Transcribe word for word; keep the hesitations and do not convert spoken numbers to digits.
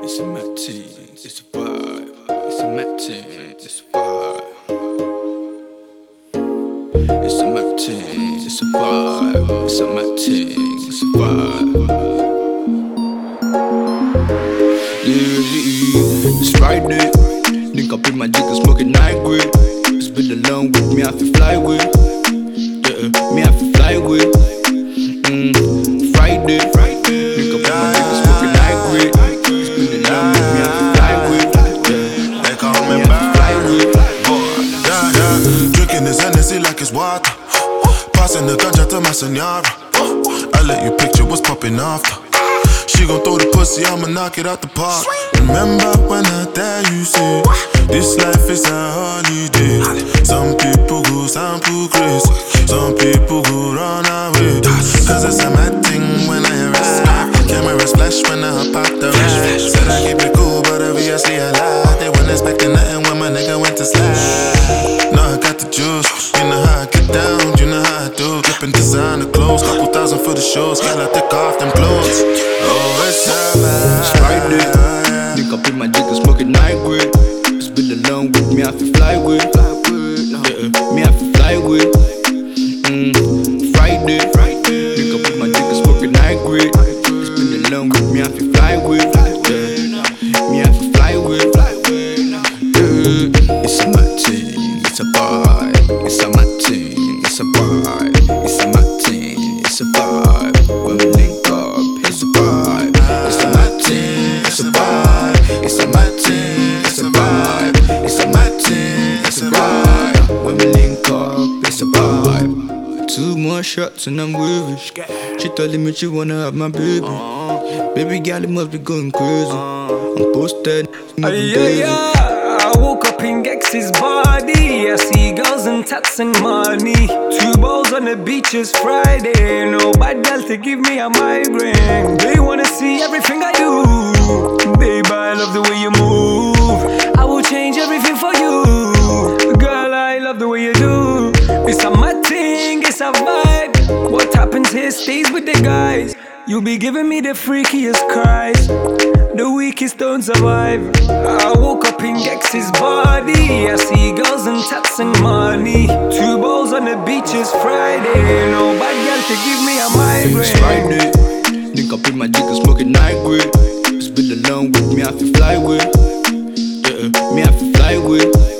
It's a Mac team, it's a vibe. It's a Mac team, it's a vibe. It's a Mac team, it's a vibe. It's a Mac team, it's a vibe. Yeah, yeah, it's Friday. Link up in my dick and smoking night grip. It's been along with me, I feel fly with. Yeah, me, I feel fly with. Mm, Friday. Link up in my dick and smoking night grip. It's been along with me, I feel fly with. Yeah, They call me me, I feel fly with. Yeah, yeah. Drinking this Hennessy like it's water. Passing the ganja to my senora. I let you picture what's popping off. She gon' throw the pussy, I'ma knock it out the park. Remember when I tell you, say this life is a holiday. Some people go sound too crazy, some people go run away. Cause it's a mad thing when I arrive. Cameras flash when I hop out the ride. Said I keep it cool, but obviously I lied. They weren't expecting nothing when my nigga went to slide. No, I got the juice, you know how I get down, you know how I do. Dippin' designer clothes, couple thousand for the shows. Gotta take off them clothes. Oh, it's a It's Friday. Link up in my dick and smoking night grip. It's been along with me, I feel fly with. Yeah, me, I feel fly with. Mm, Friday. Link up in my dick and smoking night grip. It's been along with me, I feel fly with. Yeah, me, I feel fly with. Yeah, it's a Mac team, it's a vibe. It's a Mac team, it's a vibe. It's a Mac team, it's a vibe. When we link up, it's a vibe. It's a Mac team, it's a vibe. It's a Mac team, it's a vibe. It's a Mac team, it's a vibe. When we link up, it's a vibe. Two more shots and I'm with it. She telling me she wanna have my baby. Baby girl, it must be going crazy. I'm posted, moving yeah, yeah. I woke up in Gex's body. I see girls and tats and money. Two balls on the beach is Friday. No bad girl to give me a migraine. They wanna see everything I do. Babe, I love the way you move. I will change everything for you. Girl, I love the way you do. It's a mad thing, it's a vibe. What happens here stays with the guys. You be giving me the freakiest cries. The weakest don't survive. I woke up in Gex's body. I see girls and tats and money. Two balls on the beach is Friday. No bad girl to give me a It's migraine. Friday. Link up in my dick and smoking night grip. It's been along with me, I feel fly with. Yeah, me, I feel fly with.